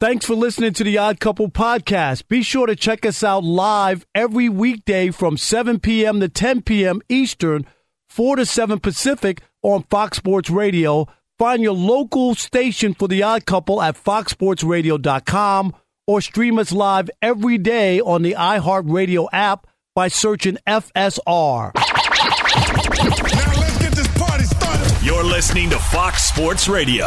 Thanks for listening to the Odd Couple podcast. Be sure to check us out live every weekday from 7 p.m. to 10 p.m. Eastern, 4 to 7 Pacific on Fox Sports Radio. Find your local station for the Odd Couple at foxsportsradio.com or stream us live every day on the iHeartRadio app by searching FSR. Now let's get this party started. You're listening to Fox Sports Radio.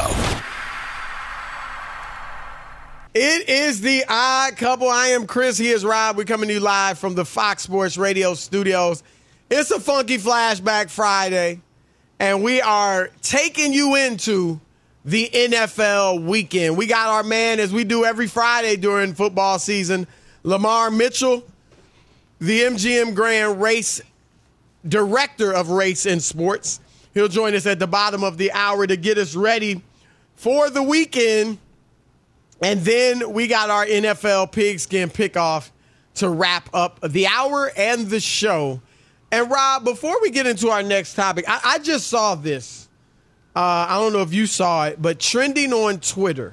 It is the Odd Couple. I am Chris. He is Rob. We're coming to you live from the Fox Sports Radio studios. It's a funky flashback Friday, and we are taking you into the NFL weekend. We got our man, as we do every Friday during football season, Lamar Mitchell, the MGM Grand Race Director of Race and Sports. He'll join us at the bottom of the hour to get us ready for the weekend. And then we got our NFL pigskin pickoff to wrap up the hour and the show. And, Rob, before we get into our next topic, I just saw this. I don't know if you saw it, but trending on Twitter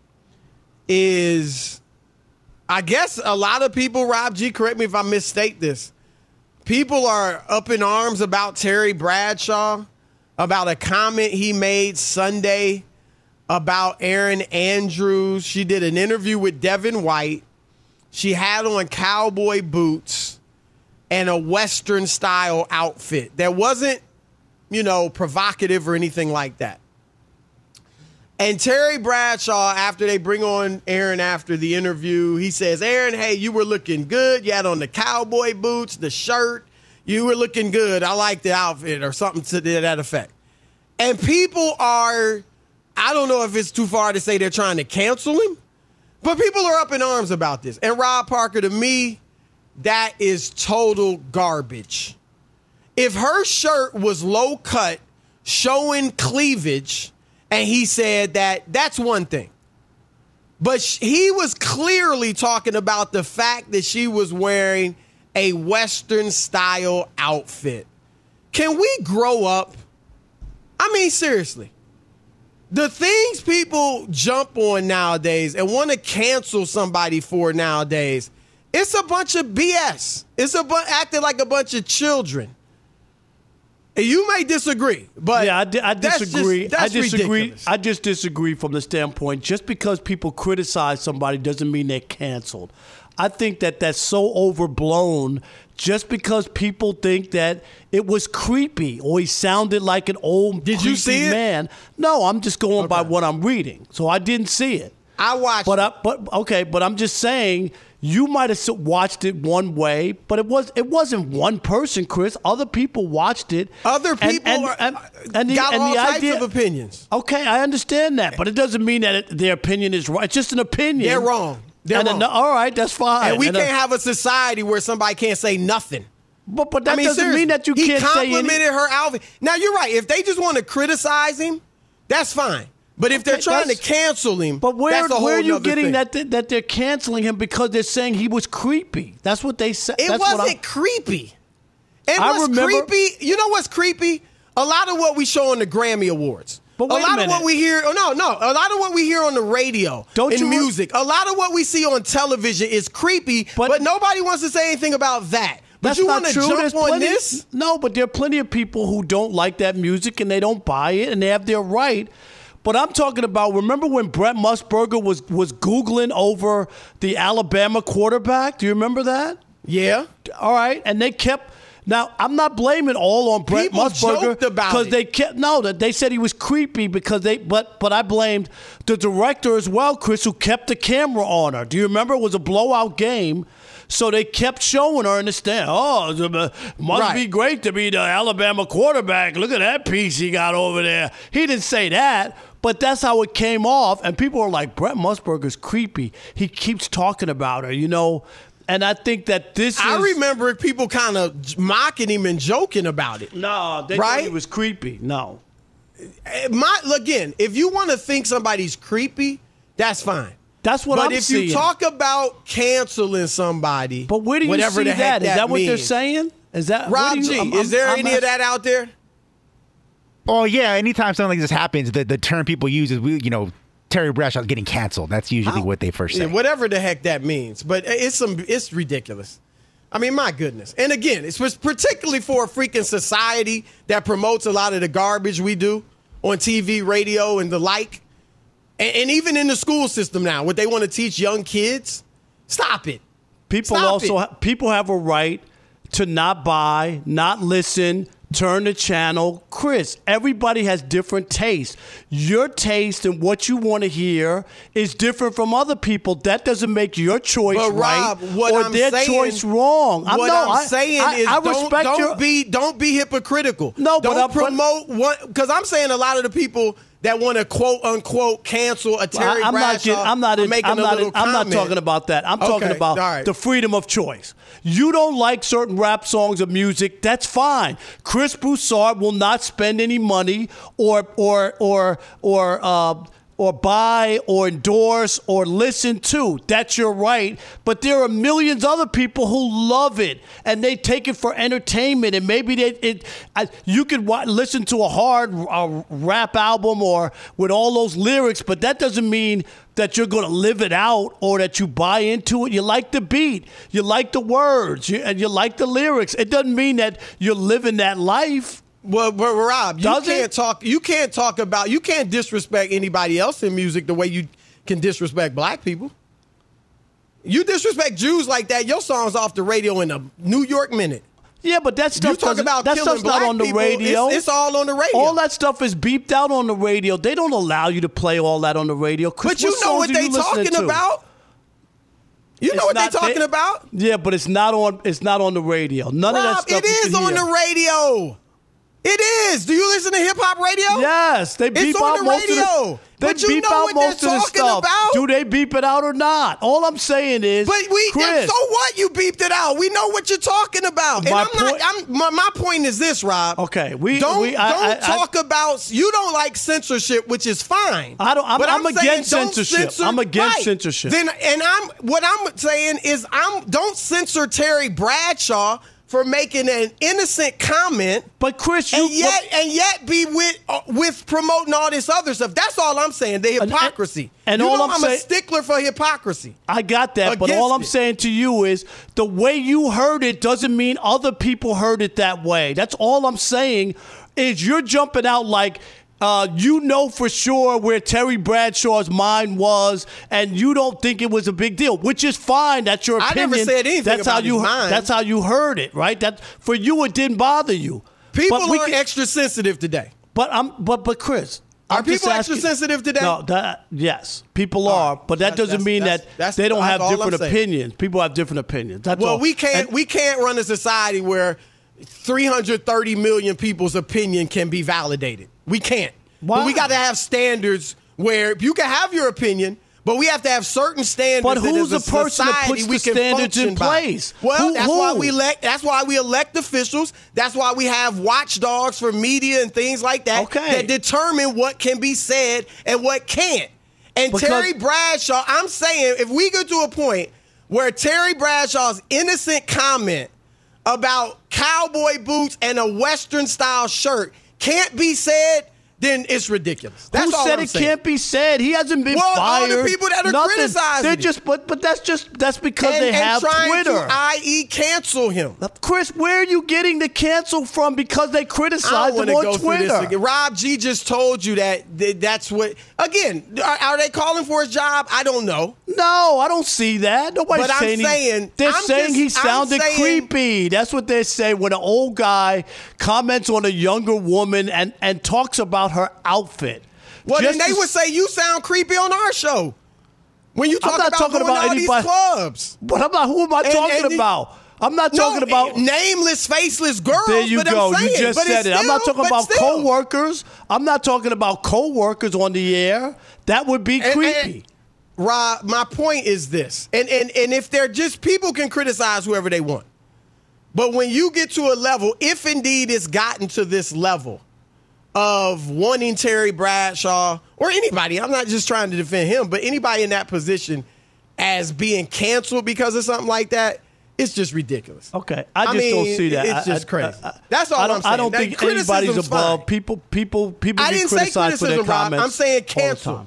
is, I guess a lot of people, Rob G., correct me if I misstate this, people are up in arms about Terry Bradshaw, about a comment he made Sunday about Erin Andrews. She did an interview with Devin White. She had on cowboy boots and a Western-style outfit that wasn't, provocative or anything like that. And Terry Bradshaw, after they bring on Erin after the interview, he says, Erin, hey, you were looking good. You had on the cowboy boots, the shirt. You were looking good. I like the outfit, or something to that effect. And people are, I don't know if it's too far to say they're trying to cancel him, but people are up in arms about this. And Rob Parker, to me, that is total garbage. If her shirt was low cut, showing cleavage, and he said that's one thing. But he was clearly talking about the fact that she was wearing a Western-style outfit. Can we grow up? I mean, seriously. The things people jump on nowadays and want to cancel somebody for nowadays, it's a bunch of BS. It's acting like a bunch of children. And you may disagree, but yeah, I disagree. That's ridiculous. I just disagree from the standpoint, just because people criticize somebody doesn't mean they're canceled. I think that's so overblown just because people think that it was creepy or he sounded like an old Did you see it? man. No, I'm just going by what I'm reading. So I didn't see it. I watched but I'm just saying you might have watched it one way, but it wasn't one person, Chris. Other people watched it. Other people got all types of opinions. Okay, I understand that, but it doesn't mean that their opinion is right. It's just an opinion. They're wrong. All right, that's fine. And we can't have a society where somebody can't say nothing. But that doesn't mean that you can't say anything. He complimented her outfit. Now, you're right. If they just want to criticize him, that's fine. But if they're trying to cancel him, that's a whole where are you nother getting thing. that they're canceling him because they're saying he was creepy? That's what they said. It wasn't creepy. And creepy, you know what's creepy? A lot of what we show on the Grammy Awards. But wait a minute. Of what we hear, a lot of what we hear on the radio and music, a lot of what we see on television is creepy, but nobody wants to say anything about that. But you want to jump on this? No, but there are plenty of people who don't like that music and they don't buy it and they have their right. But I'm talking about, remember when Brett Musburger was Googling over the Alabama quarterback? Do you remember that? Yeah. All right. And they kept... Now, I'm not blaming all on Brett Musburger because they said he was creepy because but I blamed the director as well, Chris, who kept the camera on her. Do you remember? It was a blowout game. So they kept showing her in the stand. Oh, it must be great to be the Alabama quarterback. Look at that piece he got over there. He didn't say that, but that's how it came off. And people are like, Brett Musburger's creepy. He keeps talking about her, And I think that I remember people kind of mocking him and joking about it. No, they thought he was creepy. No. Again, if you want to think somebody's creepy, that's fine. That's what I'm But seeing. if you talk about canceling somebody, but where do you see that? Is that what they're saying? Is that Rob G? Is there any of that out there? Oh yeah. Anytime something like this happens, the term people use is Terry Bradshaw's getting canceled. That's usually what they first say. Yeah, whatever the heck that means. But it's ridiculous. I mean, my goodness. And again, it's particularly for a freaking society that promotes a lot of the garbage we do on TV, radio, and the like. And even in the school system now, what they want to teach young kids, stop it. People have a right to not buy, not listen, turn the channel. Chris, everybody has different tastes. Your taste and what you want to hear is different from other people. That doesn't make your choice right or their choice wrong. I'm saying don't be hypocritical. No, don't promote what, because I'm saying a lot of the people that want to quote unquote cancel a Terry Bradshaw. I'm not talking about that. I'm talking about the freedom of choice. You don't like certain rap songs or music, that's fine. Chris Broussard will not spend any money or buy or endorse or listen to. That's your right. But there are millions of other people who love it and they take it for entertainment. And maybe you could listen to a hard rap album or with all those lyrics, but that doesn't mean that you're going to live it out or that you buy into it. You like the beat, you like the words, and you like the lyrics. It doesn't mean that you're living that life. Well, Rob, you can't disrespect anybody else in music the way you can disrespect black people. You disrespect Jews like that, your song's off the radio in a New York minute. Yeah, but that stuff's not on the radio. It's all on the radio. All that stuff is beeped out on the radio. They don't allow you to play all that on the radio. Chris, but you know what they talking about. You know what they're talking about. Yeah, but it's not on the radio. None of that stuff. It is on the radio. It is. Do you listen to hip hop radio? Yes, they beep out most of the. They beep out most of the stuff. Do they beep it out or not? All I'm saying is, Chris, so what? You beeped it out. We know what you're talking about. My point is this, Rob. Okay, don't talk about. You don't like censorship, which is fine. I'm against censorship. I'm against censorship. What I'm saying is, don't censor Terry Bradshaw for making an innocent comment, but Chris, and yet be with promoting all this other stuff. That's all I'm saying. The hypocrisy. I'm a stickler for hypocrisy. I got that, but all I'm saying to you is the way you heard it doesn't mean other people heard it that way. That's all I'm saying. Is you're jumping out like. You know for sure where Terry Bradshaw's mind was, and you don't think it was a big deal, which is fine. That's your opinion. I never said anything about his mind. That's how you heard it, right? That for you, it didn't bother you. People are extra sensitive today. But Chris, are people extra sensitive today? No, yes, people are, but that doesn't mean that they don't have different opinions. People have different opinions. That's all. We can't run a society where 330 million people's opinion can be validated. We can't. Why? But we got to have standards where you can have your opinion, but we have to have certain standards. But who's the person that puts the standards in place? Well, that's why we elect officials. That's why we have watchdogs for media and things like that that determine what can be said and what can't. And Terry Bradshaw, I'm saying, if we get to a point where Terry Bradshaw's innocent comment about cowboy boots and a Western-style shirt can't be said, then it's ridiculous. That's all I'm saying. Who said it can't be said? He hasn't been fired. All the people that are criticizing him. But that's because they have Twitter. And i.e. cancel him. Chris, where are you getting the cancel from because they criticize him on Twitter? Rob G just told you that's what. Again, are they calling for his job? I don't know. No, I don't see that. Nobody's saying. They're saying he sounded creepy. That's what they say when an old guy comments on a younger woman and talks about her outfit. Well, then they would say you sound creepy on our show when you talk about going to all these clubs. But who am I talking about? I'm not talking about nameless, faceless girls. There you go. You just said it. I'm not talking about coworkers. I'm not talking about coworkers on the air. That would be creepy. Rob, my point is this, and if they're just people can criticize whoever they want, but when you get to a level, if indeed it's gotten to this level of wanting Terry Bradshaw or anybody, I'm not just trying to defend him, but anybody in that position as being canceled because of something like that, it's just ridiculous. Okay, I don't see that. It's just crazy. That's all I'm saying. I don't think anybody's above. People I didn't say criticism, Rob. I'm saying cancel.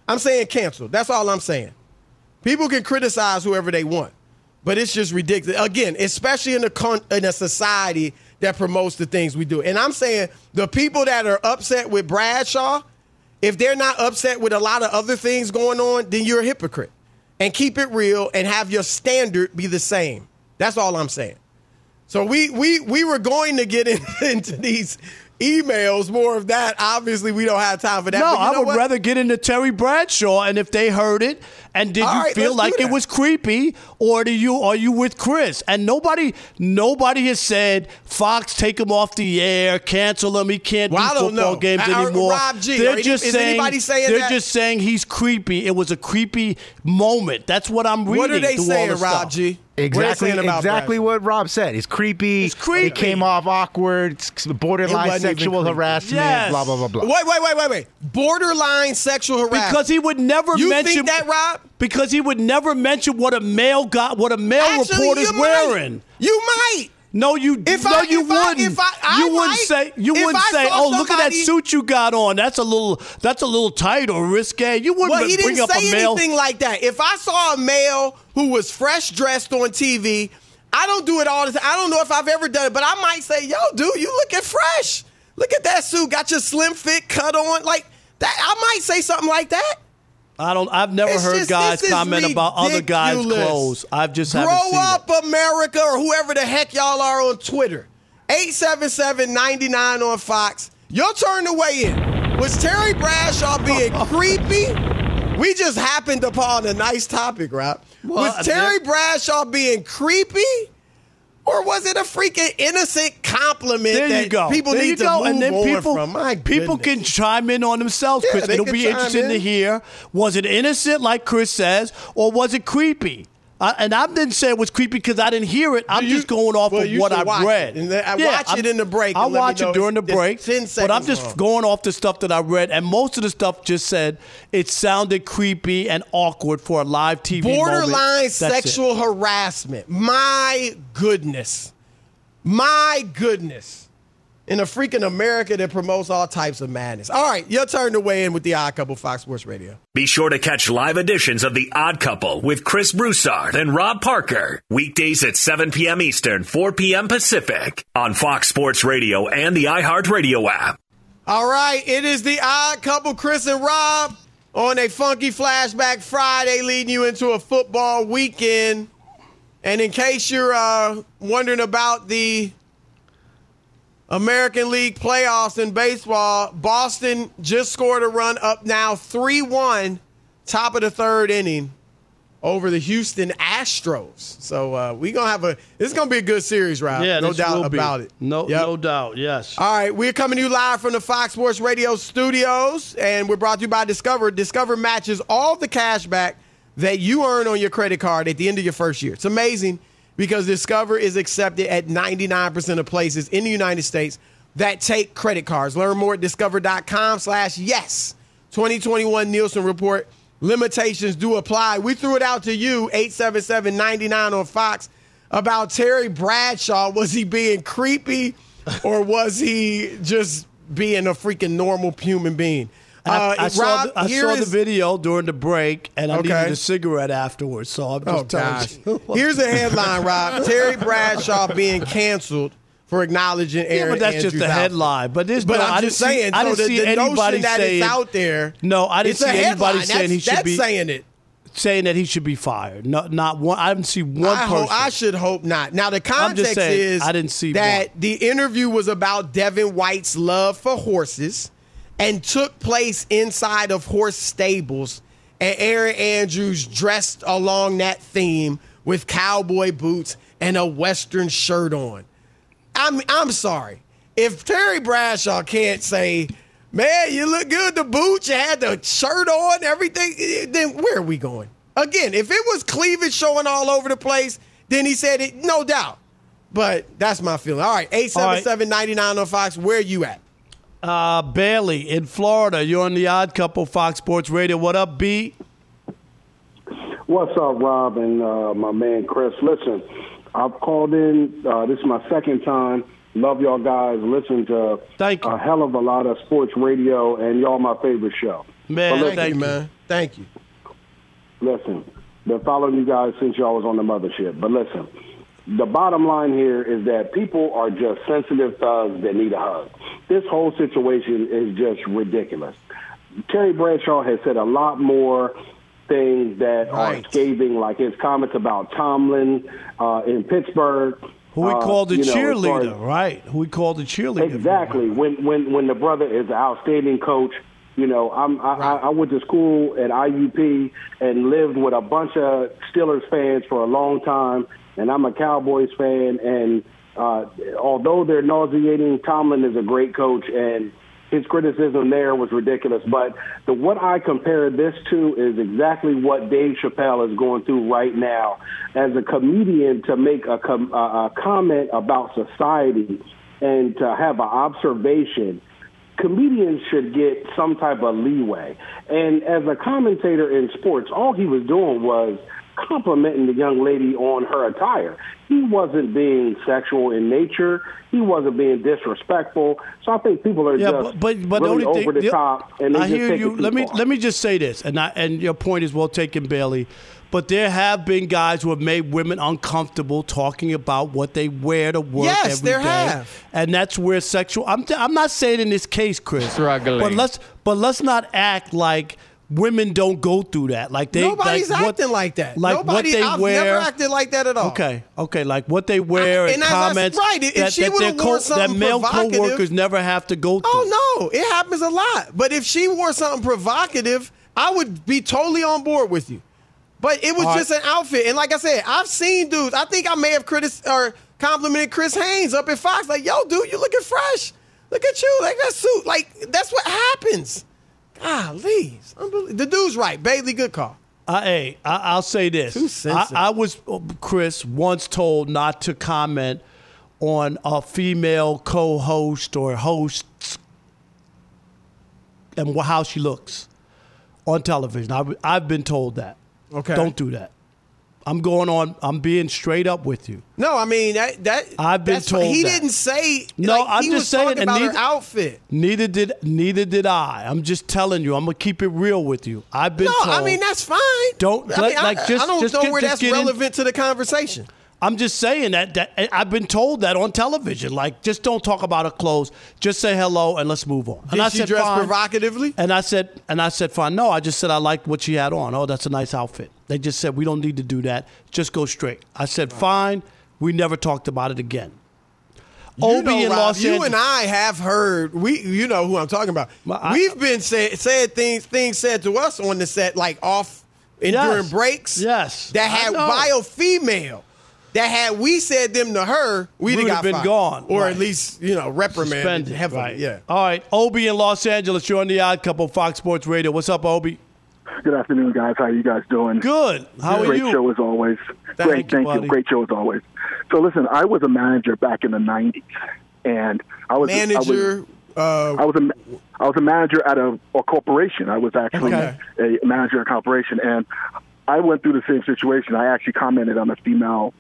I'm saying cancel. That's all I'm saying. People can criticize whoever they want, but it's just ridiculous. Again, especially in a society that promotes the things we do. And I'm saying the people that are upset with Bradshaw, if they're not upset with a lot of other things going on, then you're a hypocrite. And keep it real and have your standard be the same. That's all I'm saying. So we were going to get into these emails, more of that. Obviously, we don't have time for that. No, but I would rather get into Terry Bradshaw, and if they heard it, and did you feel like it was creepy, or are you with Chris? And nobody has said, Fox, take him off the air, cancel him, he can't do football games anymore. Rob G, is anybody saying they're that? just saying he's creepy. It was a creepy moment. That's what I'm reading. What are they saying, Rob G? Exactly what Rob said. It's creepy. It came off awkward. It's borderline sexual harassment. Yes. Blah blah blah blah. Wait. Borderline sexual harassment. Because he would never mention. You think that, Rob? Because he would never mention what a male reporter's wearing. You might. No, you wouldn't. You wouldn't say, "Oh, look at that suit you got on. That's a little tight or risque." You wouldn't he bring didn't up say a male. anything like that. If I saw a male who was fresh dressed on TV, I don't do it all the time. I don't know if I've ever done it, but I might say, "Yo, dude, you looking fresh. Look at that suit. Got your slim fit cut on like that." I might say something like that. I've never heard guys comment about other guys' clothes. I've just haven't seen it. Grow up, America, or whoever the heck y'all are on Twitter. 877-99 on Fox. Your turn to weigh in. Was Terry Bradshaw being creepy? We just happened upon a nice topic, Rob. Was Terry Bradshaw being creepy? Or was it a freaking innocent compliment that people need to move on from? My people can chime in on themselves, Chris. It'll be interesting to hear. Was it innocent, like Chris says, or was it creepy? And I didn't say it was creepy because I didn't hear it. I'm just going off of what I've read. Watch it in the break. I'll watch it during the break. But I'm just going off the stuff that I read. And most of the stuff just said it sounded creepy and awkward for a live TV moment. Borderline sexual harassment. My goodness. In a freaking America that promotes all types of madness. All right, your turn to weigh in with The Odd Couple, Fox Sports Radio. Be sure to catch live editions of The Odd Couple with Chris Broussard and Rob Parker. Weekdays at 7 p.m. Eastern, 4 p.m. Pacific on Fox Sports Radio and the iHeartRadio app. All right, it is The Odd Couple, Chris and Rob, on a funky Flashback Friday, leading you into a football weekend. And in case you're wondering about the American League playoffs in baseball, Boston just scored a run up now 3-1, top of the third inning over the Houston Astros. So we're going to have this is going to be a good series, Rob. Yeah, no doubt about it. No doubt, yes. All right, we're coming to you live from the Fox Sports Radio studios, and we're brought to you by Discover. Discover matches all the cash back that you earn on your credit card at the end of your first year. It's amazing because Discover is accepted at 99% of places in the United States that take credit cards. Learn more at discover.com/yes. 2021 Nielsen Report. Limitations do apply. We threw it out to you, 877-99 on Fox, about Terry Bradshaw. Was he being creepy or was he just being a freaking normal human being? I saw the video during the break, and I needed a cigarette afterwards, so I'm just telling you. Here's a headline, Rob. Terry Bradshaw being canceled for acknowledging Aaron but that's Andrews just a headline. But I'm just saying, I didn't see anybody saying it's out there. No, I didn't see anybody saying he should be saying it. Saying that he should be fired. Not one. I didn't see one person. I should hope not. Now the context is I didn't see that the interview was about Devin White's love for horses and took place inside of horse stables, and Aaron Andrews dressed along that theme with cowboy boots and a Western shirt on. I'm sorry. If Terry Bradshaw can't say, man, you look good, the boots, you had the shirt on, everything, then where are we going? Again, if it was cleavage showing all over the place, then he said it, no doubt. But that's my feeling. All right, 877-99 on Fox, where are you at? Bailey in Florida. You're on The Odd Couple, Fox Sports Radio. What up, B? What's up, Rob and my man Chris? Listen, I've called in. This is my second time. Love y'all guys. Listen to a hell of a lot of sports radio, and y'all my favorite show. Man, thank you, man. Thank you. Listen, been following you guys since y'all was on the mothership. But listen, the bottom line here is that people are just sensitive thugs that need a hug. This whole situation is just ridiculous. Terry Bradshaw has said a lot more things that are scathing, like his comments about Tomlin in Pittsburgh. Who he called a cheerleader, right? Who he called a cheerleader. Exactly. When the brother is an outstanding coach. I went to school at IUP and lived with a bunch of Steelers fans for a long time, and I'm a Cowboys fan. And although they're nauseating, Tomlin is a great coach, and his criticism there was ridiculous. But what I compare this to is exactly what Dave Chappelle is going through right now as a comedian, to make a comment about society and to have an observation. Comedians should get some type of leeway. And as a commentator in sports, all he was doing was complimenting the young lady on her attire. He wasn't being sexual in nature. He wasn't being disrespectful. So I think people are just really over the top. And I hear you. Let me just say this, and your point is well taken, Bailey. But there have been guys who have made women uncomfortable talking about what they wear to work every day. Yes, there have. And that's where sexual. I'm not saying in this case, Chris. Struggling. But let's not act like women don't go through that. Nobody's acting like that. I've never acted like that at all. Okay. Like what they wear and comments. Right. If she would have worn something that male provocative, co-workers never have to go through. Oh no, it happens a lot. But if she wore something provocative, I would be totally on board with you. But it was just an outfit. And like I said, I've seen dudes. I think I may have complimented Chris Haynes up at Fox. Like, yo, dude, you looking fresh. Look at you. Like, that suit. Like, that's what happens. Golly. The dude's right. Bailey, good call. I'll say this. Too sensitive. I was, Chris, once told not to comment on a female co-host or hosts and how she looks on television. I've been told that. Okay. Don't do that. I'm being straight up with you. No, I mean I've been told he that. didn't say. No, I'm he just was saying. talking about her outfit. Neither did I. I'm just telling you. I'm gonna keep it real with you. I've been told. No, I mean that's fine. I don't know where that's relevant to the conversation. I'm just saying that I've been told that on television. Like, just don't talk about her clothes. Just say hello and let's move on. Did she dress provocatively? And I said, fine. No, I just said I liked what she had on. Oh, that's a nice outfit. They just said, we don't need to do that. Just go straight. I said, fine. We never talked about it again. You and I have heard. You know who I'm talking about. We've been said things said to us on the set, like off and during breaks. Yes, that had bio female. That had we said them to her, we'd have been fired. gone, or at least reprimanded heavily. Right. Yeah. All right, Obi in Los Angeles. You're on the Odd Couple, Fox Sports Radio. What's up, Obi? Good afternoon, guys. How are you guys doing? Good. How are you? Great show as always. Thank you. Great show as always. So listen, I was a manager back in the '90s, and I was I was a manager at a corporation. I was actually a manager at a corporation, and I went through the same situation. I actually commented on a female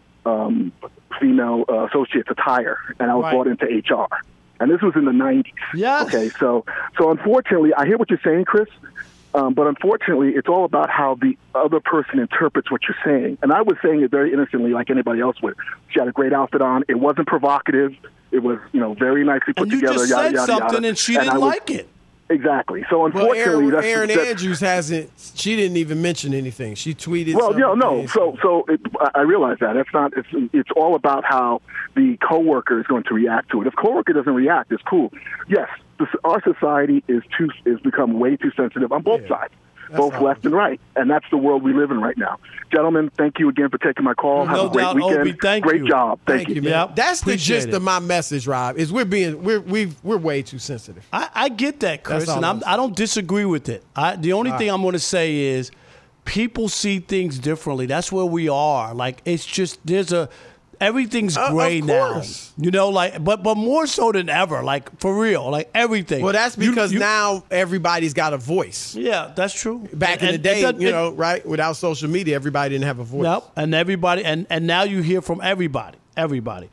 associate's attire, and I was brought into HR. And this was in the 90s. Yes. Okay, so unfortunately, I hear what you're saying, Chris, but unfortunately, it's all about how the other person interprets what you're saying. And I was saying it very innocently, like anybody else would. She had a great outfit on. It wasn't provocative. It was, very nicely put together. And you just said something, and she didn't like it. Exactly. So unfortunately, well, Erin Andrews hasn't. She didn't even mention anything. She tweeted. Well, no. So I realize that it's not. It's all about how the coworker is going to react to it. If coworker doesn't react, it's cool. Yes, our society is become way too sensitive on both sides, both left and right, and that's the world we live in right now. Gentlemen, thank you again for taking my call. Have a great weekend. Obi, great job. Thank you. Man. Yep. That's the gist of my message, Rob. Is we're way too sensitive. I get that, Chris, and I don't disagree with it. The only thing I'm going to say is people see things differently. That's where we are. Like, it's just everything's gray now. But more so than ever, like, for real, like everything. Well, that's because now everybody's got a voice. Yeah, that's true. Back in the day, right? Without social media, everybody didn't have a voice. Nope, and everybody, and now you hear from everybody.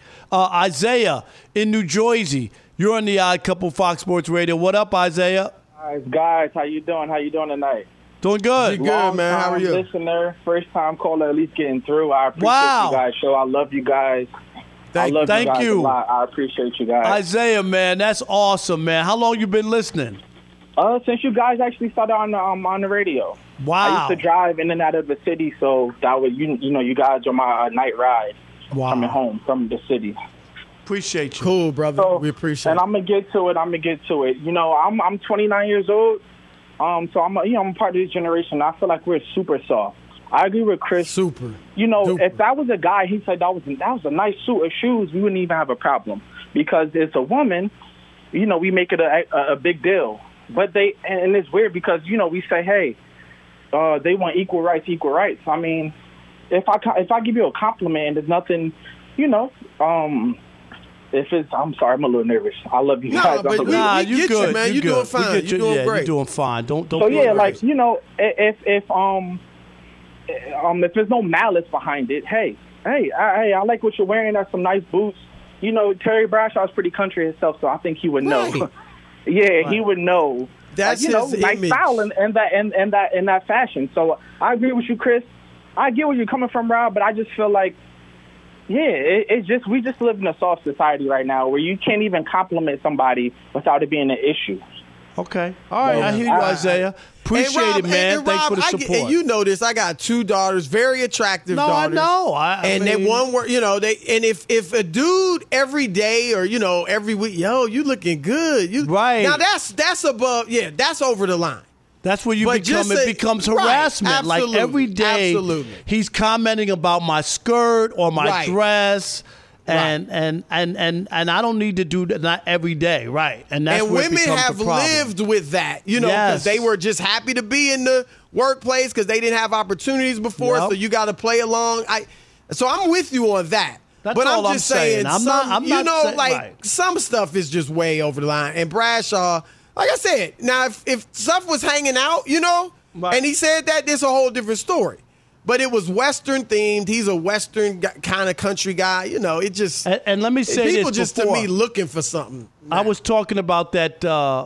Isaiah in New Jersey, you're on the Odd Couple Fox Sports Radio. What up, Isaiah? Guys, how you doing? How you doing tonight? Doing good. You good, man. How are you? Listener, first time caller, at least getting through. I appreciate you guys' show. I love you guys. Thank you guys a lot. I appreciate you guys. Isaiah, man, that's awesome, man. How long you been listening? Since you guys actually started on the radio. Wow. I used to drive in and out of the city, so that was you guys are my night ride coming home from the city. Appreciate you. Cool, brother. So, we appreciate it. And I'm gonna get to it. You know, I'm 29 years old. So I'm a part of this generation. I feel like we're super soft. I agree with Chris. Super. You know, Duper. If that was a guy, he said that was a nice suit of shoes, we wouldn't even have a problem. Because it's a woman, you know, we make it a big deal. But and it's weird because, you know, we say, hey, they want equal rights. I mean, if I give you a compliment and there's nothing, you know, I'm sorry, I'm a little nervous. I love you guys. But you good, you, man. You're doing fine. You're doing great. You're doing fine. Don't. So yeah, like, you know, if there's no malice behind it, hey, I like what you're wearing. That's some nice boots. You know, Terry Bradshaw's pretty country himself, so I think he would know. Right. He would know. That's his nice image. style and that fashion. So I agree with you, Chris. I get where you're coming from, Rob, but I just feel like, we just live in a soft society right now where you can't even compliment somebody without it being an issue. Okay. All right. I hear you, Isaiah. Appreciate it, man. Rob, thanks for the support. And you know this. I got 2 daughters, very attractive daughters. I know. I mean, they one word, you know, and if a dude every day or, you know, every week, yo, you looking good. Right. Now that's above, that's over the line. That's where it becomes harassment. Right, like every day he's commenting about my skirt or my dress. And I don't need to do that, not every day, right? And that's where women have lived with that, you know, because they were just happy to be in the workplace because they didn't have opportunities before, so you got to play along. So I'm with you on that. That's but all I'm just saying, I'm not some stuff is just way over the line. And Bradshaw, like I said, now if stuff was hanging out, you know, and he said that, there's a whole different story. But it was Western themed. He's a Western kind of country guy. You know, it just and let me say this people just before, to me looking for something. I was talking about that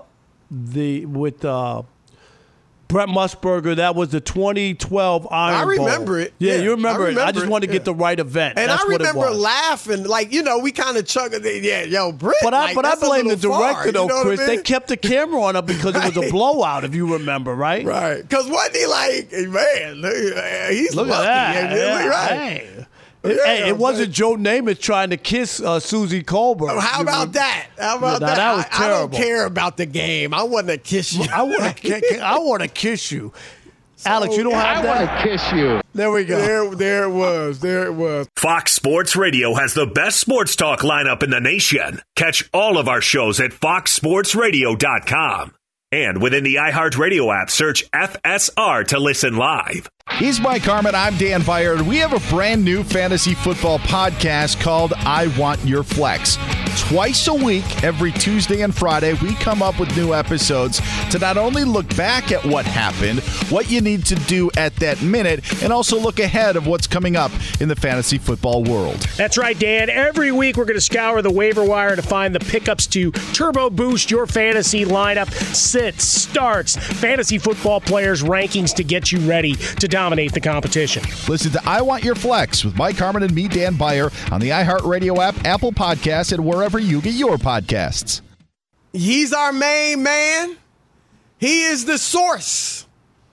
with Brent Musburger. That was the 2012 Iron Bowl. I remember it. Yeah, you remember it. I just wanted to get the right event. And that's I remember what it was. laughing, like, you know, we kind of chuckled. Brent. But I blame the director, though, Chris. I mean? They kept the camera on him because it was a blowout, if you remember, right? Right. Because wasn't he like, hey, man, he's look lucky. At that. Yeah, right. Hey, it wasn't Joe Namath trying to kiss Susie Colbert. Oh, how about that? How about that? That was terrible. I don't care about the game. I want to kiss you. I want to kiss you. Alex, you don't have that? I want to kiss you. There we go. There it was. Fox Sports Radio has the best sports talk lineup in the nation. Catch all of our shows at foxsportsradio.com. And within the iHeartRadio app, search FSR to listen live. He's Mike Harmon. I'm Dan Byer. We have a brand new fantasy football podcast called I Want Your Flex. Twice a week, every Tuesday and Friday, we come up with new episodes to not only look back at what happened, what you need to do at that minute, and also look ahead of what's coming up in the fantasy football world. That's right, Dan. Every week, we're going to scour the waiver wire to find the pickups to turbo boost your fantasy lineup, sits, starts, fantasy football players' rankings to get you ready to dominate the competition. Listen to I Want Your Flex with Mike Harmon and me, Dan Byer, on the iHeartRadio app, Apple Podcasts, and wherever you get your podcasts. He's our main man. He is the source.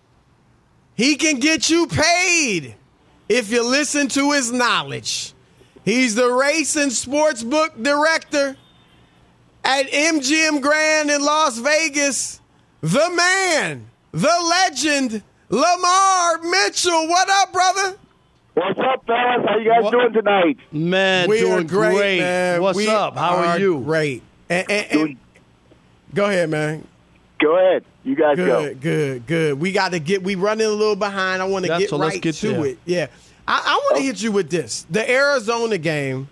He can get you paid if you listen to his knowledge. He's the race and sportsbook director at MGM Grand in Las Vegas. The man, the legend, Lamar Mitchell. What up, brother? What's up, fellas? How you guys doing tonight? Man, we doing are great. Man. What's up? How are you? Great. And go ahead, man. Go ahead. You guys go. Good. We running a little behind. I want to get right to it. Yeah. I want to hit you with this. The Arizona game,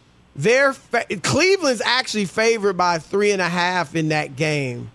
Cleveland's actually favored by 3.5 in that game.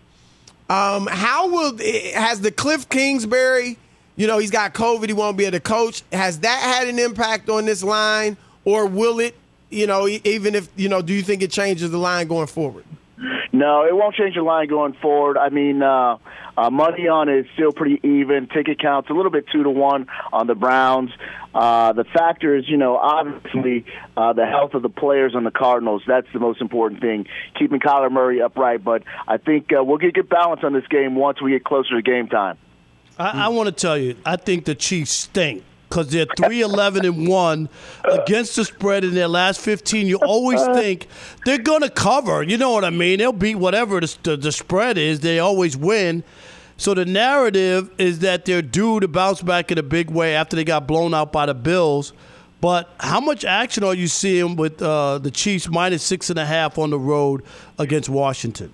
Has the Cliff Kingsbury, he's got COVID, he won't be able to coach. Has that had an impact on this line, or will it, even if, do you think it changes the line going forward? No, it won't change the line going forward. I mean, Money on it is still pretty even. Ticket count's a little bit 2-1 on the Browns. The factor is, obviously the health of the players on the Cardinals. That's the most important thing, keeping Kyler Murray upright. But I think we'll get good balance on this game once we get closer to game time. I want to tell you, I think the Chiefs stink because they're 3-11-1 against the spread in their last 15. You always think they're going to cover. You know what I mean? They'll beat whatever the spread is. They always win. So the narrative is that they're due to bounce back in a big way after they got blown out by the Bills. But how much action are you seeing with the Chiefs minus 6.5 on the road against Washington?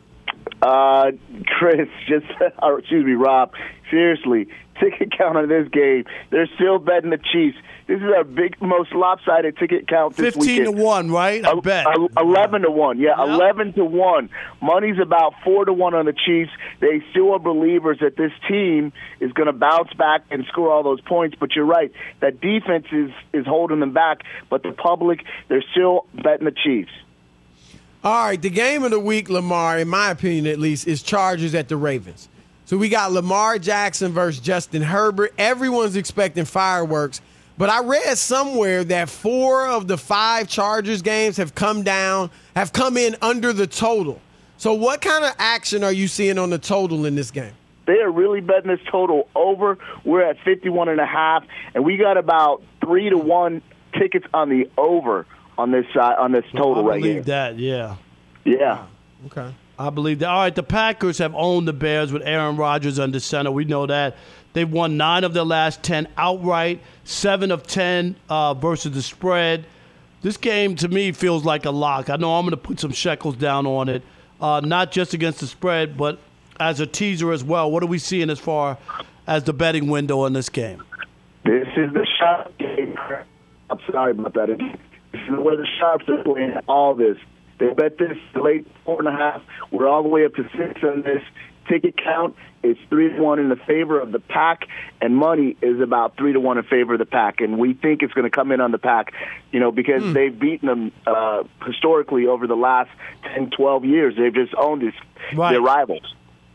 Chris, Rob, seriously, ticket count on this game. They're still betting the Chiefs. This is our most lopsided ticket count this 15-1, right? I bet. 11-1, yeah, 11-1. Money's about 4-1 on the Chiefs. They still are believers that this team is going to bounce back and score all those points. But you're right, that defense is holding them back. But the public, they're still betting the Chiefs. All right, the game of the week, Lamar, in my opinion at least, is Chargers at the Ravens. So we got Lamar Jackson versus Justin Herbert. Everyone's expecting fireworks. But I read somewhere that 4 of the 5 Chargers games have come in under the total. So what kind of action are you seeing on the total in this game? They are really betting this total over. We're at 51.5, and we got about 3-1 tickets on the over on this total right here. I believe that, yeah. Yeah. Okay. I believe that. All right, the Packers have owned the Bears with Aaron Rodgers under center. We know that. They've won 9 of their last 10 outright, 7 of 10 versus the spread. This game, to me, feels like a lock. I know I'm going to put some shekels down on it, not just against the spread, but as a teaser as well. What are we seeing as far as the betting window in this game? This is the sharp game. I'm sorry about that. This is where the sharps are playing all this. They bet this late 4.5. We're all the way up to 6 on this. Ticket count is 3-1 in the favor of the Pack, and money is about 3-1 in favor of the Pack. And we think it's going to come in on the Pack, because they've beaten them historically over the last 10, 12 years. They've just owned their rivals.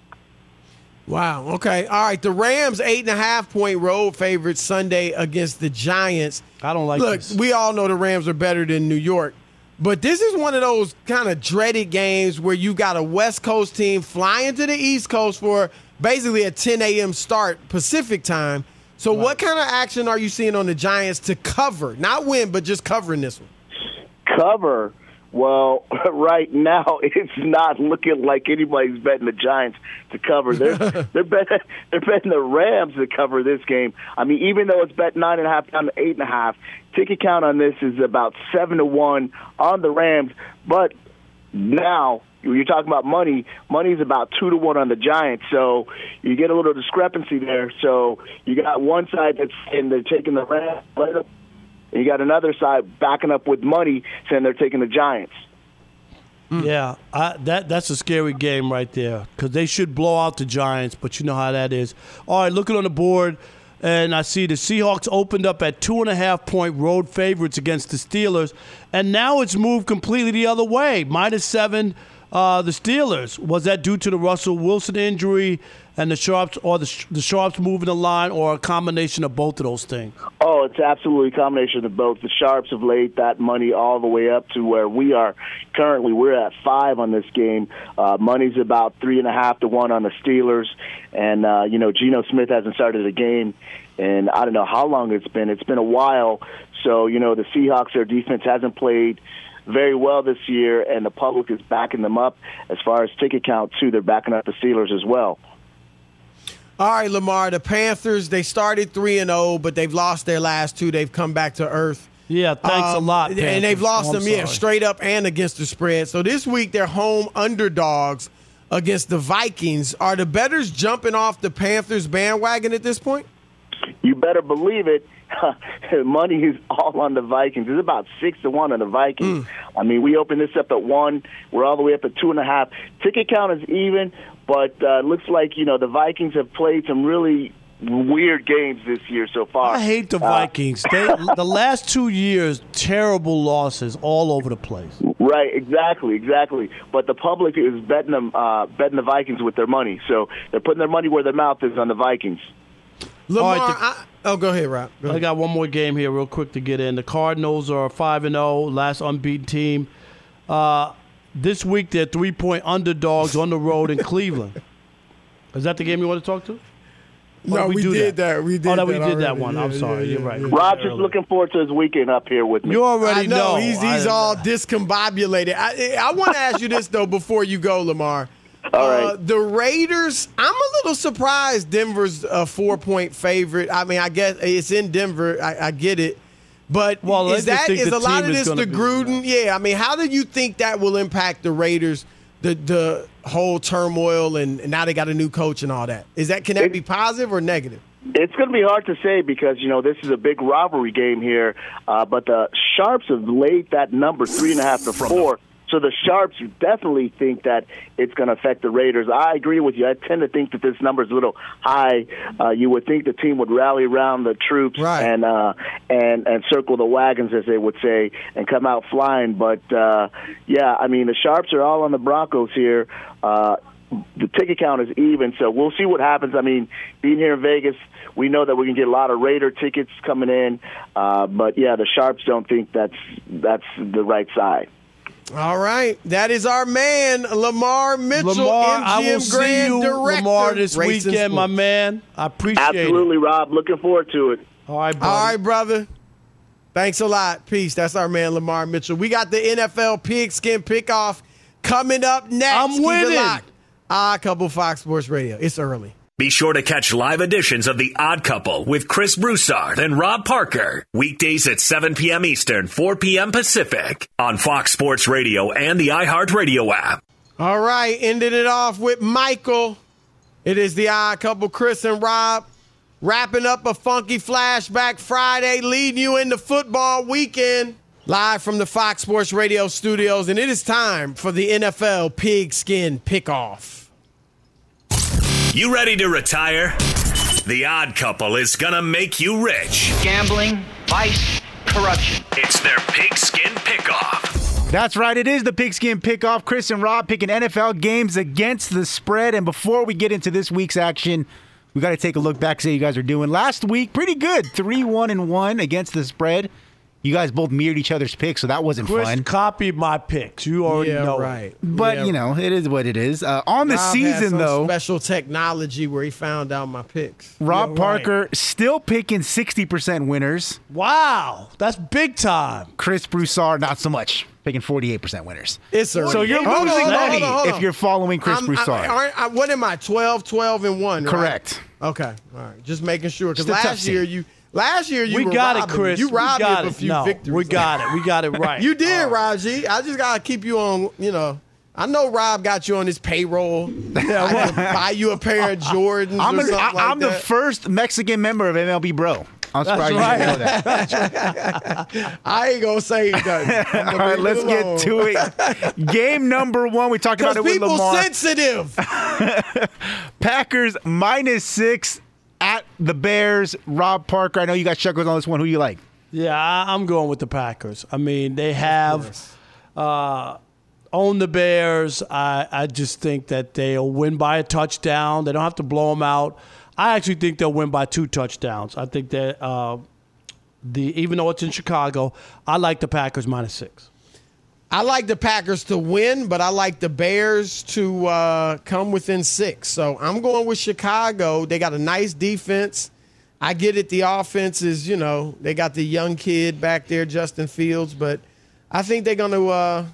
Wow. Okay. All right. The Rams 8.5-point road favorites Sunday against the Giants. I don't like this. Look, we all know the Rams are better than New York. But this is one of those kind of dreaded games where you got a West Coast team flying to the East Coast for basically a 10 a.m. start Pacific time. So what kind of action are you seeing on the Giants to cover? Not win, but just covering this one. Cover? Well, right now it's not looking like anybody's betting the Giants to cover. They're betting the Rams to cover this game. I mean, even though it's bet 9.5 down to 8.5, ticket count on this is about 7-1 on the Rams. But now you're talking about money. Money's about 2-1 on the Giants. So you get a little discrepancy there. So you got one side that's saying they're taking the Rams. And you got another side backing up with money saying they're taking the Giants. Yeah, that's a scary game right there because they should blow out the Giants, but you know how that is. All right, looking on the board, and I see the Seahawks opened up at 2.5-point road favorites against the Steelers, and now it's moved completely the other way, -7. The Steelers, was that due to the Russell Wilson injury and the Sharps, or the Sharps moving the line, or a combination of both of those things? Oh, it's absolutely a combination of both. The Sharps have laid that money all the way up to where we are currently. We're at 5 on this game. Money's about 3.5 to 1 on the Steelers. And, Geno Smith hasn't started a game, and I don't know how long it's been. It's been a while. So, the Seahawks, their defense hasn't played very well this year, and the public is backing them up. As far as ticket count, too, they're backing up the Steelers as well. All right, Lamar, the Panthers, they started 3-0, but they've lost their last 2. They've come back to earth. Yeah, thanks a lot, Panthers. And they've lost them, straight up and against the spread. So this week they're home underdogs against the Vikings. Are the bettors jumping off the Panthers bandwagon at this point? You better believe it. Money is all on the Vikings. It's about 6-1 on the Vikings. I mean, we opened this up at 1. We're all the way up at 2.5. Ticket count is even, but looks like, the Vikings have played some really weird games this year so far. I hate the Vikings. The last 2 years, terrible losses all over the place. Right, exactly. But the public is betting the Vikings with their money, so they're putting their money where their mouth is on the Vikings. Lamar, go ahead, Rob. I got one more game here real quick to get in. The Cardinals are 5-0, last unbeaten team. This week, they're 3-point underdogs on the road in Cleveland. Is that the game you want to talk to? No, we did that. We did that one. I'm sorry. You're right. Rob's just looking forward to his weekend up here with me. You already know. He's all discombobulated. I want to ask you this, though, before you go, Lamar. All right. The Raiders, I'm a little surprised Denver's a 4-point favorite. I mean, I guess it's in Denver. I get it. But is a lot of this the Gruden? Yeah, I mean, how do you think that will impact the Raiders, the whole turmoil, and now they got a new coach and all that? Can that be positive or negative? It's going to be hard to say because, this is a big rivalry game here. But the Sharps have laid that number 3.5 to 4. So the Sharps definitely think that it's going to affect the Raiders. I agree with you. I tend to think that this number is a little high. You would think the team would rally around the troops and circle the wagons, as they would say, and come out flying. But, the Sharps are all on the Broncos here. The ticket count is even, so we'll see what happens. I mean, being here in Vegas, we know that we can get a lot of Raider tickets coming in. But, the Sharps don't think that's the right side. All right. That is our man, Lamar Mitchell, Lamar, MGM I will see you, Director, Lamar, this weekend, my man. I appreciate it. Absolutely, Rob. Looking forward to it. All right, buddy. All right, brother. Thanks a lot. Peace. That's our man, Lamar Mitchell. We got the NFL Pigskin Pickoff coming up next. I'm winning. Couple Fox Sports Radio. It's early. Be sure to catch live editions of The Odd Couple with Chris Broussard and Rob Parker. Weekdays at 7 p.m. Eastern, 4 p.m. Pacific on Fox Sports Radio and the iHeartRadio app. All right, ending it off with Michael. It is The Odd Couple, Chris and Rob, wrapping up a funky flashback Friday, leading you into football weekend. Live from the Fox Sports Radio studios, and it is time for the NFL Pigskin Pickoff. You ready to retire? The Odd Couple is gonna make you rich. Gambling, vice, corruption. It's their Pigskin Pickoff. That's right. It is the Pigskin Pickoff. Chris and Rob picking NFL games against the spread. And before we get into this week's action, we got to take a look back, see how you guys are doing. Last week, pretty good. 3-1-1 against the spread. You guys both mirrored each other's picks, so that wasn't Chris fun. Chris copied my picks. You already know. Right. But, it is what it is. On the season, though. Special technology where he found out my picks. Rob Parker still picking 60% winners. Wow. That's big time. Chris Broussard, not so much. Picking 48% winners. It's early. So you're losing money if you're following Chris Broussard. What am I, 12-12-1? Correct. Right? Okay. All right. Just making sure. Because last year you we got it, Chris. You robbed me of a few victories. We got it. We got it right. You did, Rob G. I just got to keep you on, I know Rob got you on his payroll. I can buy you a pair of Jordans I'm the first Mexican member of MLB Bro. I'm surprised you didn't know that. I ain't going to say that. All right, let's get to it. Game number 1. We talked about it with Lamar. Because people sensitive. Packers -6 at the Bears. Rob Parker, I know you got chuckles on this one. Who you like? Yeah, I'm going with the Packers. I mean, they have owned the Bears. I just think that they'll win by a touchdown. They don't have to blow them out. I actually think they'll win by 2 touchdowns. I think that even though it's in Chicago, I like the Packers -6. I like the Packers to win, but I like the Bears to come within 6. So I'm going with Chicago. They got a nice defense. I get it. The offense is, they got the young kid back there, Justin Fields, but I think they're gonna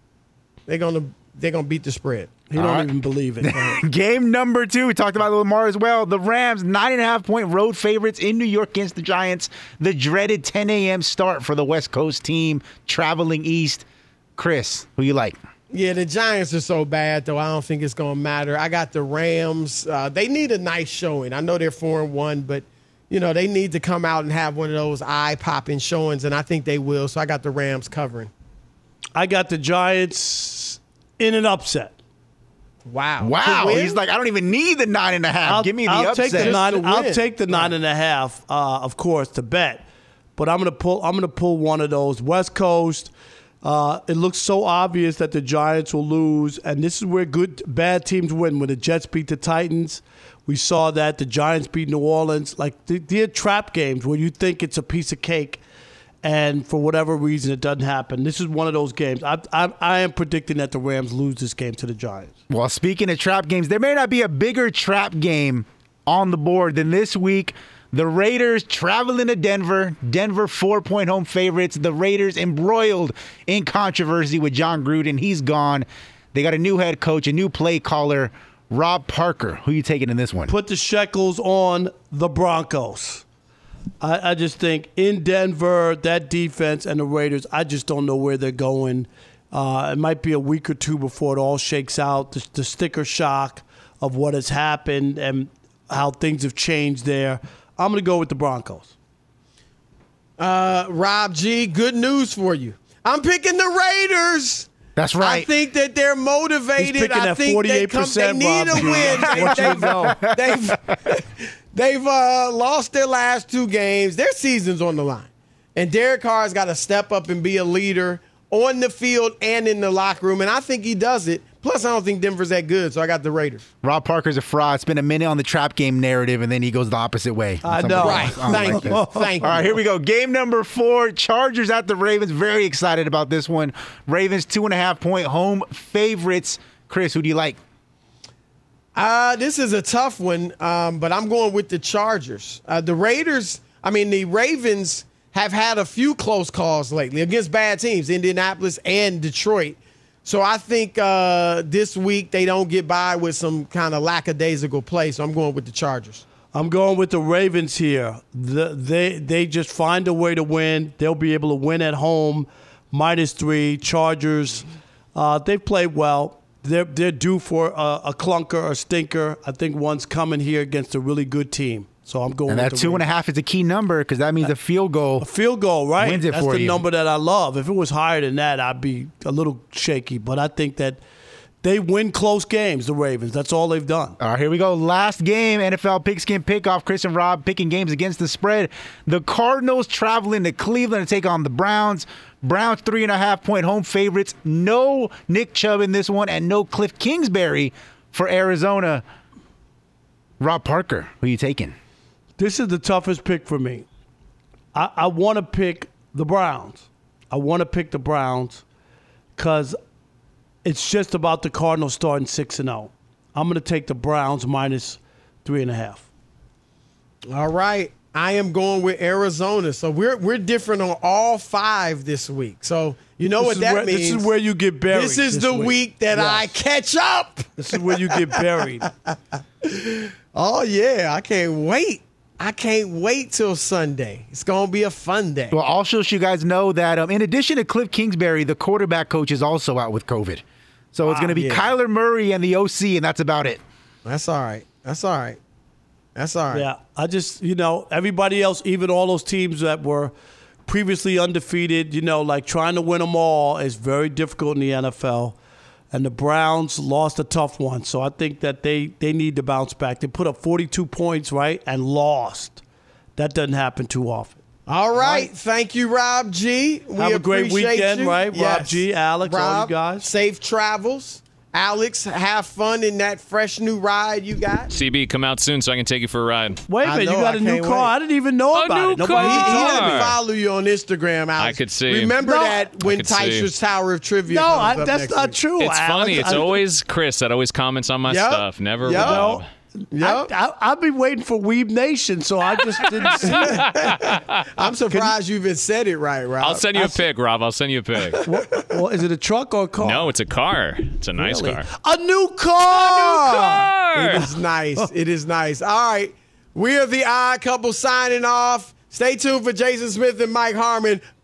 beat the spread. He don't even believe it. Game number 2, we talked about Lamar as well. The Rams, 9.5-point road favorites in New York against the Giants. The dreaded 10 a.m. start for the West Coast team traveling east. Chris, who you like? Yeah, the Giants are so bad, though. I don't think it's going to matter. I got the Rams. They need a nice showing. I know they're 4-1, but, they need to come out and have one of those eye-popping showings, and I think they will. So I got the Rams covering. I got the Giants in an upset. Wow. He's like, I don't even need the 9.5. Give me the upset. I'll take the 9.5, of course, to bet. But I'm gonna pull one of those. West Coast. It looks so obvious that the Giants will lose, and this is where bad teams win. When the Jets beat the Titans, we saw that. The Giants beat New Orleans. Like, they're trap games where you think it's a piece of cake, and for whatever reason, it doesn't happen. This is one of those games. I am predicting that the Rams lose this game to the Giants. Well, speaking of trap games, there may not be a bigger trap game on the board than this week. The Raiders traveling to Denver. Denver 4-point home favorites. The Raiders embroiled in controversy with John Gruden. He's gone. They got a new head coach, a new play caller, Rob Parker. Who are you taking in this one? Put the shekels on the Broncos. I just think in Denver, that defense and the Raiders, I just don't know where they're going. It might be a week or two before it all shakes out. The sticker shock of what has happened and how things have changed there. I'm going to go with the Broncos. Rob G, good news for you. I'm picking the Raiders. That's right. I think that they're motivated. He's picking I that think 48%, they need a win. They've lost their last 2 games. Their season's on the line. And Derek Carr's got to step up and be a leader on the field and in the locker room, and I think he does it. Plus, I don't think Denver's that good, so I got the Raiders. Rob Parker's a fraud. It's been a minute on the trap game narrative, and then he goes the opposite way. I know. Right. Thank you. All right, here we go. Game number 4, Chargers at the Ravens. Very excited about this one. Ravens 2.5-point home favorites. Chris, who do you like? This is a tough one, but I'm going with the Chargers. The Ravens have had a few close calls lately against bad teams, Indianapolis and Detroit. So I think this week they don't get by with some kind of lackadaisical play, so I'm going with the Chargers. I'm going with the Ravens here. They just find a way to win. They'll be able to win at home, -3. Chargers, they've played well. They're due for a clunker, a stinker. I think one's coming here against a really good team. So I'm going. And that 2.5 is a key number because that means a field goal. A field goal, right? Wins it That's for the you. number that I love. If it was higher than that, I'd be a little shaky. But I think that they win close games, the Ravens. That's all they've done. All right, here we go. Last game, NFL Pigskin Pickoff. Chris and Rob picking games against the spread. The Cardinals traveling to Cleveland to take on the Browns. Browns 3.5-point home favorites. No Nick Chubb in this one and no Cliff Kingsbury for Arizona. Rob Parker, who are you taking? This is the toughest pick for me. I want to pick the Browns. I want to pick the Browns because it's just about the Cardinals starting 6-0. I'm going to take the Browns -3.5. All right. I am going with Arizona. So we're different on all 5 this week. So you know what that means. This is where you get buried. This is the week that I catch up. This is where you get buried. Oh, yeah. I can't wait. I can't wait till Sunday. It's going to be a fun day. Well, I'll just you guys know that in addition to Cliff Kingsbury, the quarterback coach is also out with COVID. So it's going to be Kyler Murray and the OC, and that's about it. That's all right. Yeah, I just, everybody else, even all those teams that were previously undefeated, like trying to win them all is very difficult in the NFL. And the Browns lost a tough one. So I think that they need to bounce back. They put up 42 points, right, and lost. That doesn't happen too often. All right. Thank you, Rob G. Have a great weekend, right? Yes. Rob G, Alex, all you guys. Safe travels. Alex, have fun in that fresh new ride you got. CB, come out soon so I can take you for a ride. Wait a minute, you got a new car. I didn't even know about it. Nobody didn't follow you on Instagram, Alex. I could see. Remember that when Tysher's Tower of Trivia comes up that's next not week. true. It's funny. It's always Chris that always comments on my stuff. Never Rob. I've been waiting for Weeb Nation, so I just didn't see it. I'm surprised you even said it right, Rob. I'll send you a pic, Rob. I'll send you a pic. Well, is it a truck or a car? No, it's a car. It's a nice car. A new car! It is nice. It is nice. All right. We are the Odd Couple signing off. Stay tuned for Jason Smith and Mike Harmon.